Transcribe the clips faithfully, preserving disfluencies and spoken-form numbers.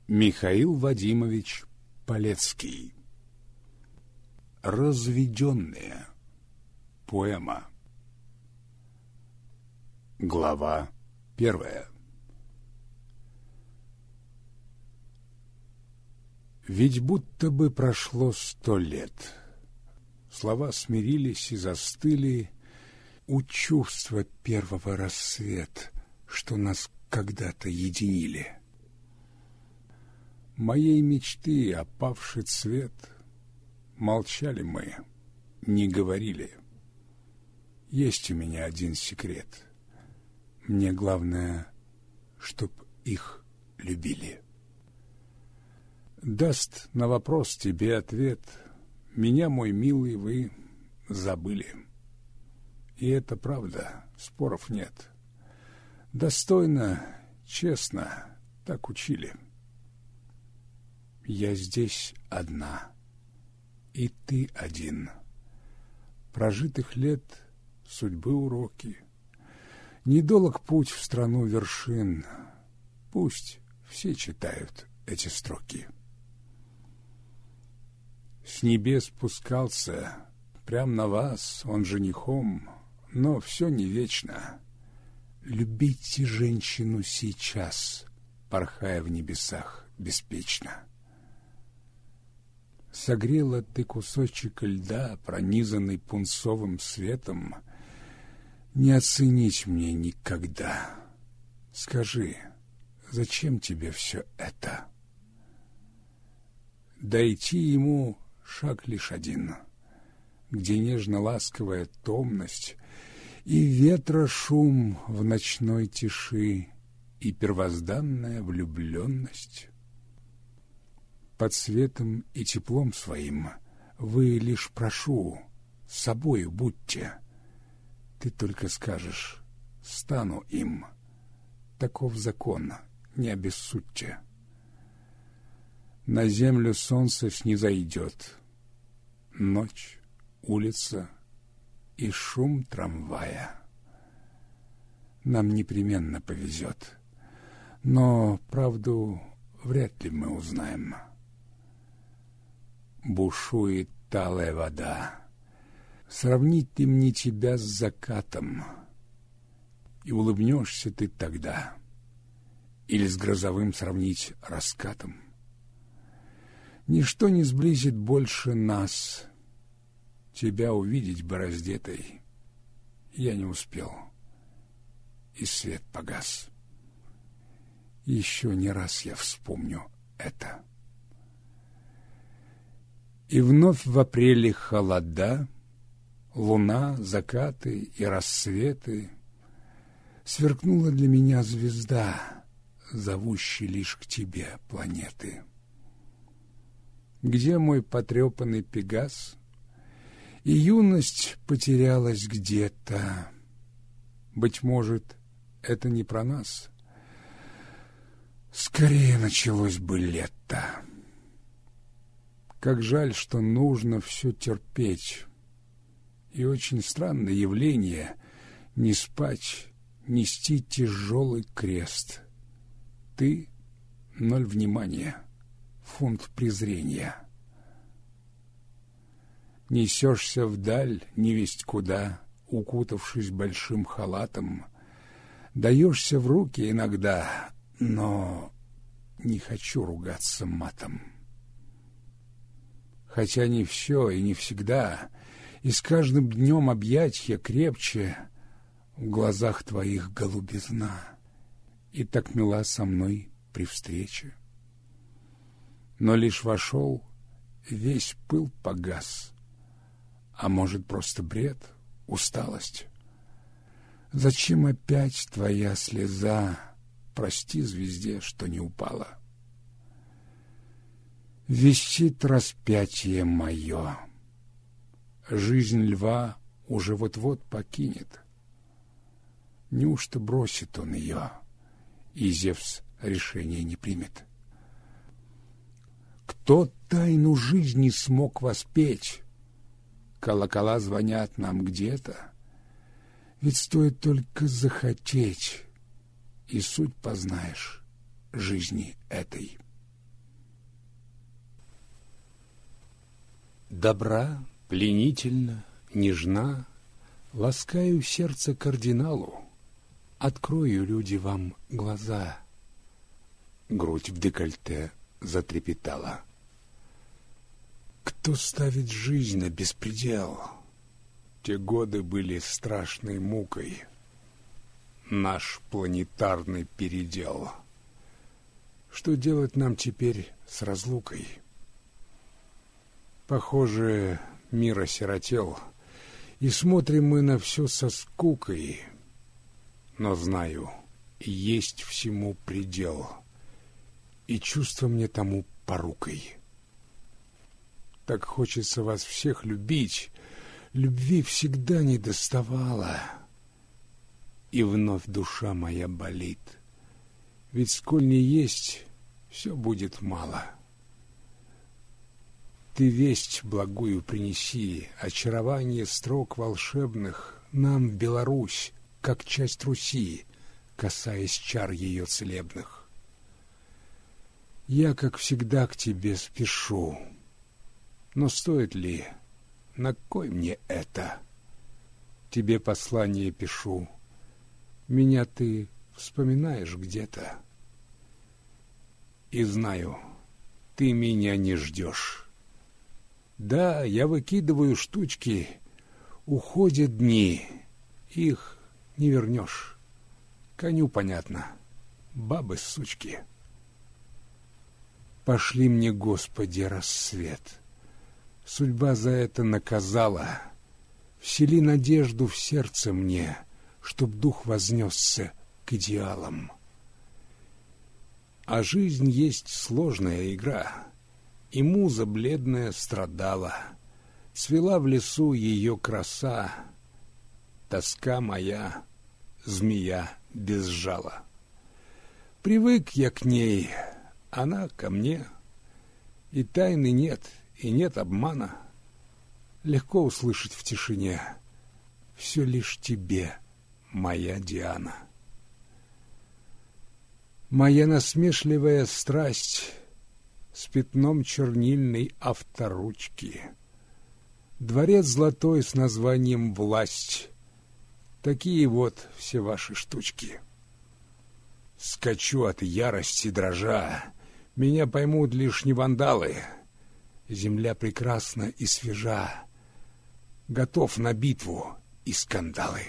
Михаил Вадимович Полецкий. Разведенные. Поэма. Глава первая. Ведь будто бы прошло сто лет. Слова смирились и застыли у чувства первого рассвет, что нас когда-то единили. Моей мечты опавший цвет, молчали мы, не говорили. Есть у меня один секрет. Мне главное, чтоб их любили. Даст на вопрос тебе ответ: меня, мой милый, вы забыли. И это правда, споров нет. Достойно, честно, так учили. Я здесь одна, и ты один. Прожитых лет судьбы уроки. Недолог путь в страну вершин. Пусть все читают эти строки. С небес спускался прям на вас он женихом, но все не вечно. Любите женщину сейчас, порхая в небесах беспечно. Согрела ты кусочек льда, пронизанный пунцовым светом. Не оценить мне никогда. Скажи, зачем тебе все это? Дойти ему шаг лишь один, где нежно-ласковая томность и ветра шум в ночной тиши, и первозданная влюбленность. Под светом и теплом своим вы лишь прошу, с собою будьте. Ты только скажешь: стану им. Таков закон, не обессудьте. На землю солнце снизойдет. Ночь, улица и шум трамвая. Нам непременно повезет, но правду вряд ли мы узнаем. Бушует талая вода. Сравнить ты мне тебя с закатом, и улыбнешься ты тогда, или с грозовым сравнить раскатом. Ничто не сблизит больше нас. Тебя увидеть бы раздетой я не успел, и свет погас. Еще не раз я вспомню это. И вновь в апреле холода, луна, закаты и рассветы. Сверкнула для меня звезда, зовущая лишь к тебе планеты. Где мой потрепанный Пегас? И юность потерялась где-то. Быть может, это не про нас. Скорее началось бы лето. Как жаль, что нужно все терпеть. И очень странное явление — не спать, нести тяжелый крест. Ты — ноль внимания, фунт презрения. Несешься вдаль, невесть куда, укутавшись большим халатом. Даешься в руки иногда, но не хочу ругаться матом. Хотя не все и не всегда, и с каждым днем объятья крепче, в глазах твоих голубизна, и так мила со мной при встрече. Но лишь вошел, весь пыл погас. А может, просто бред, усталость? Зачем опять твоя слеза? Прости звезде, что не упала. Висит распятие мое. Жизнь льва уже вот-вот покинет. Неужто бросит он ее, и Зевс решение не примет? Кто тайну жизни смог воспеть? Колокола звонят нам где-то. Ведь стоит только захотеть, и суть познаешь жизни этой. Добра, пленительна, нежна, ласкаю сердце кардиналу, открою, люди, вам глаза. Грудь в декольте затрепетала. Кто ставит жизнь на беспредел? Те годы были страшной мукой. Наш планетарный передел. Что делать нам теперь с разлукой? Похоже, мир осиротел, и смотрим мы на все со скукой. Но знаю, есть всему предел, и чувство мне тому порукой. Так хочется вас всех любить, любви всегда недоставало, и вновь душа моя болит, ведь сколь не есть, все будет мало. Ты весть благую принеси, очарование строк волшебных нам в Беларусь, как часть Руси, касаясь чар ее целебных. Я, как всегда, к тебе спешу, но стоит ли, на кой мне это? Тебе послание пишу, меня ты вспоминаешь где-то. И знаю, ты меня не ждешь. Да, я выкидываю штучки, уходят дни, их не вернешь. Коню понятно, бабы сучки. Пошли мне, Господи, рассвет. Судьба за это наказала. Всели надежду в сердце мне, чтоб дух вознесся к идеалам. А жизнь есть сложная игра, и муза бледная страдала. Цвела в лесу ее краса, тоска моя, змея без жала. Привык я к ней, она ко мне, и тайны нет, и нет обмана. Легко услышать в тишине: все лишь тебе, моя Диана. Моя насмешливая страсть с пятном чернильной авторучки, дворец золотой с названием «Власть». Такие вот все ваши штучки. Скачу от ярости дрожа, меня поймут лишь не вандалы. Земля прекрасна и свежа, готов на битву и скандалы.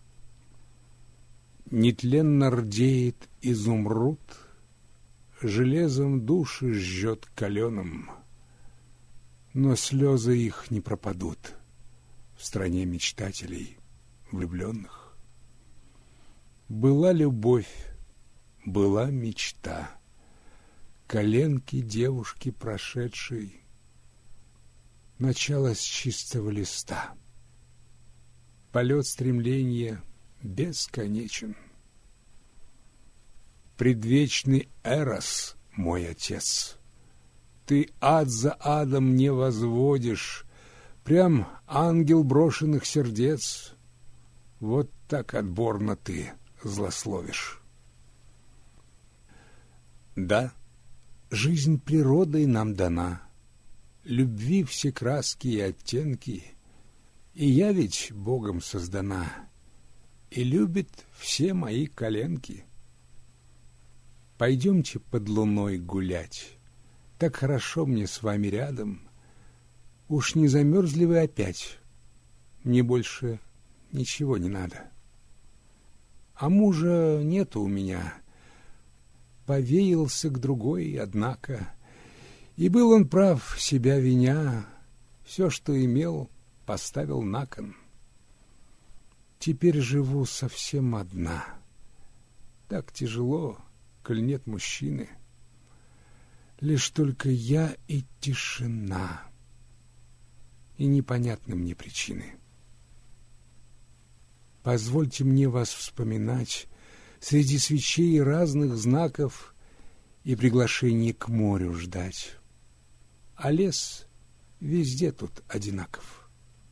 Нетленно рдеет изумруд, железом души жжет каленым, но слезы их не пропадут в стране мечтателей влюбленных. Была любовь, была мечта, коленки девушки прошедшей, начало с чистого листа. Полет стремления бесконечен. Предвечный Эрос, мой отец, ты ад за адом не возводишь, прям ангел брошенных сердец. Вот так отборно ты злословишь. Да, жизнь природой нам дана, любви все краски и оттенки, и я ведь Богом создана, и любит все мои коленки. Пойдемте под луной гулять, так хорошо мне с вами рядом. Уж не замерзли вы опять? Мне больше ничего не надо. А мужа нету у меня, повеялся к другой, однако, и был он прав, себя виня, все, что имел, поставил на кон. Теперь живу совсем одна. Так тяжело, коль нет мужчины. Лишь только я и тишина, и непонятны мне причины. Позвольте мне вас вспоминать среди свечей разных знаков и приглашений к морю ждать. А лес везде тут одинаков.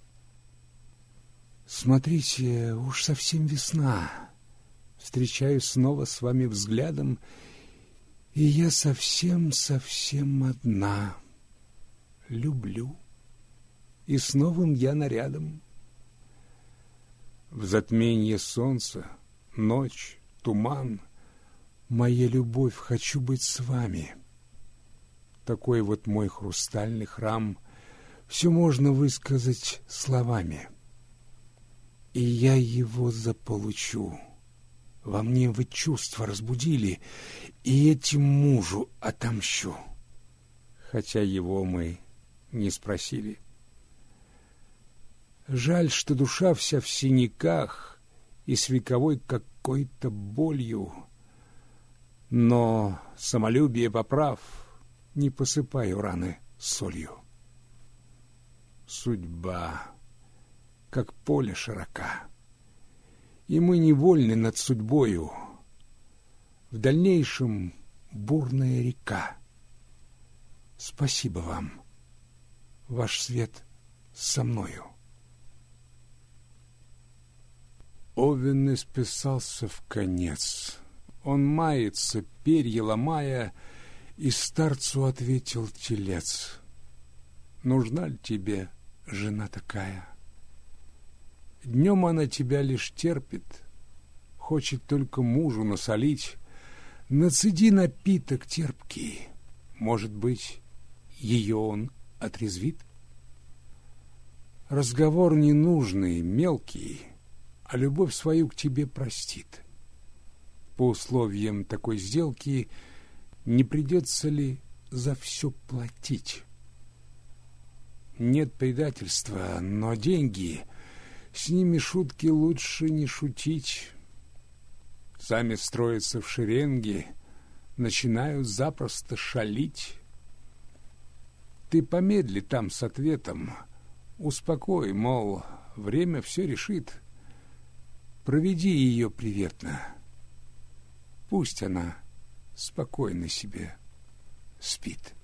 Смотрите, уж совсем весна. Встречаюсь снова с вами взглядом, и я совсем-совсем одна. Люблю и с новым я нарядом. В затменье солнца, ночь, туман, моя любовь, хочу быть с вами. Такой вот мой хрустальный храм, все можно высказать словами. И я его заполучу. Во мне вы чувства разбудили, и этим мужу отомщу. Хотя его мы не спросили. Жаль, что душа вся в синяках и с вековой какой-то болью. Но самолюбие поправ, не посыпаю раны солью. Судьба, как поле широка, и мы невольны над судьбою. В дальнейшем бурная река. Спасибо вам, ваш свет со мною. Овен исписался в конец. Он мается, перья ломая, и старцу ответил телец: нужна ли тебе жена такая? Днем она тебя лишь терпит, хочет только мужу насолить. Нацеди напиток терпкий, может быть, ее он отрезвит. Разговор ненужный, мелкий, а любовь свою к тебе простит. По условиям такой сделки не придется ли за все платить? Нет предательства, но деньги, с ними шутки лучше не шутить. Сами строятся в шеренги, начинают запросто шалить. Ты помедли там с ответом, успокой, мол, время все решит. Проведи ее приветно, пусть она спокойно себе спит.